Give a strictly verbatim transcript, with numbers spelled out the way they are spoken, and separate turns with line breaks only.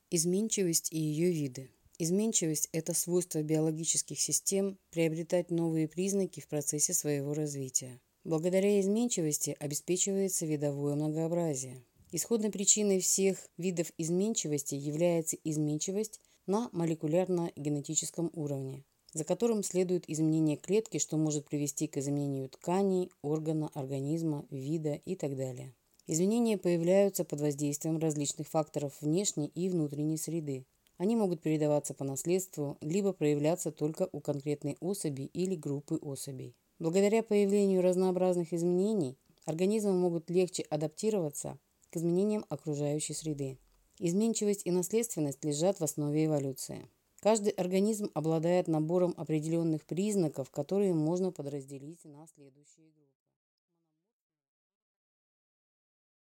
Изменчивость и ее виды. Изменчивость – это свойство биологических систем приобретать новые признаки в процессе своего развития. Благодаря изменчивости обеспечивается видовое многообразие. Исходной причиной всех видов изменчивости является изменчивость на молекулярно-генетическом уровне, за которым следует изменение клетки, что может привести к изменению тканей, органа, организма, вида и так далее. Изменения появляются под воздействием различных факторов внешней и внутренней среды. Они могут передаваться по наследству, либо проявляться только у конкретной особи или группы особей. Благодаря появлению разнообразных изменений организмы могут легче адаптироваться к изменениям окружающей среды. Изменчивость и наследственность лежат в основе эволюции. Каждый организм обладает набором определенных признаков, которые можно подразделить на следующие группы.